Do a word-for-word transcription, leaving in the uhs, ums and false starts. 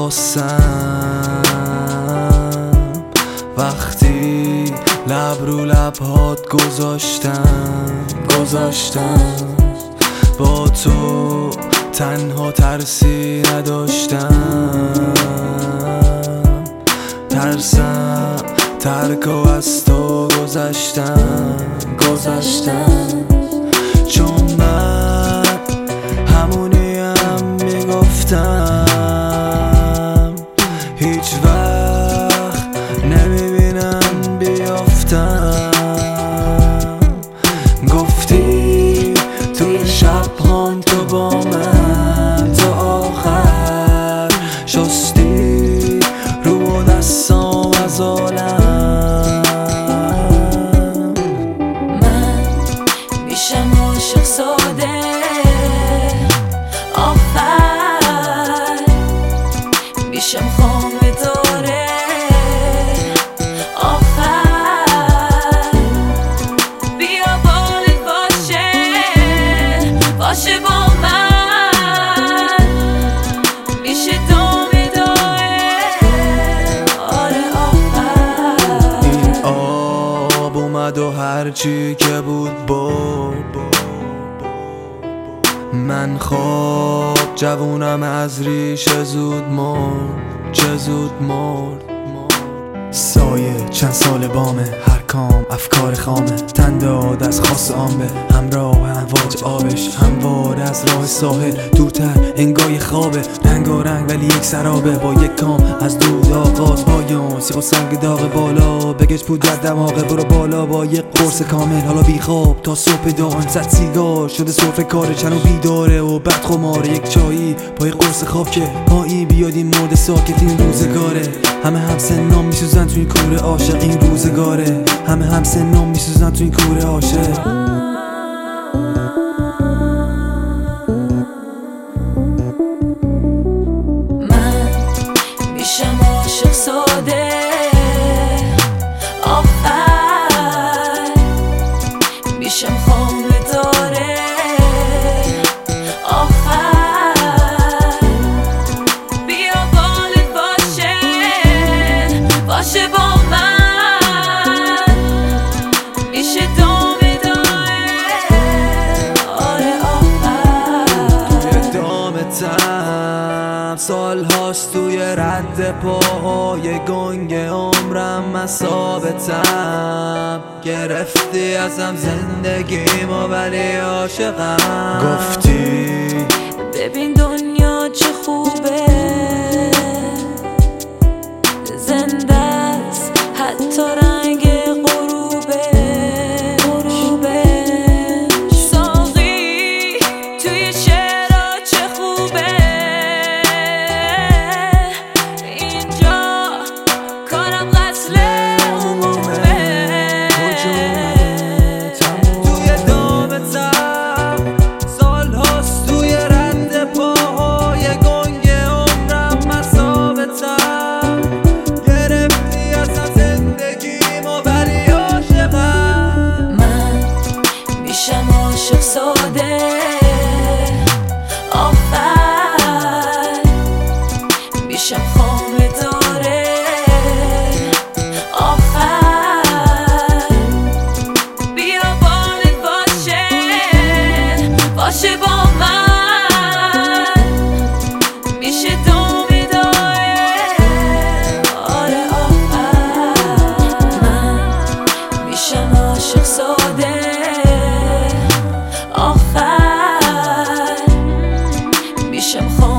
واسم وقتی لب رو لبهات گذاشتم گذاشتم با تو تنها ترسی نداشتم، ترسم ترکو از تو گذشتم گذشتم چون من همونیم میگفتم هیچ وقت نمیبینم بیافتم. گفتی توی شب هم تو با من تا آخر شستی رو و دستام از عالم. من میشم عاشق ساده آخر میشم خامه داره آخر بیا بالت باشه باشه با من میشه دامه داره آره آخر. این آب اومد و هرچی که بود بود من خواب جوونم از ریشه زود مرد چه زود مرد. سایه چند سال بامه هر کام افکار خامه تن داد از خاص آمبه همراه امواج آبش همواره از راه ساحل دورتر انگای خوابه رنگارنگ ولی یک سرابه با یک کام از دود آغاز پایان سیخ و سنگ داغ بالا بگش پود در دماغه برو بالا با یک قرص کامل حالا بی خواب تا صبح دان زد سیگار شده سفره کاره چنو بیداره و بعد خماره یک چایی با یک قرص خواب که مایی بیادیم مرد ساکت این روزگاره همه هم سنام میسوزن تو این کوره عاشق این روزگاره همه هم سنام میسوزن تو این کوره عاشق. من میشم عاشق ساده آخر میشم خامه داره آخر بیا بالت باشه باشه با من میشه دامه داره آره آخر. توی دامتم سال هاست توی رد پاهای گنگ عمرم من ثابتم گرفتی ازم زندگیمو ولی عاشقم. گفتی ببین دنیا چه خوبه زنده است حتی رنگ غروبه غروبه ساقی توی شعرها چه خوبه اینجا کارم قتل عمومه توی دامتم سال هاست توی رد پاهای گنگ عمرم من ثابتم گرفتی ازم زندگیمو ولی عاشقم. من میشم عاشق ساده آخر میشم خامه داره آخر بیا بالت باشه باشه با من میشه دامه داره آره آخر. من میشم عاشق ساده آخر میشم خامه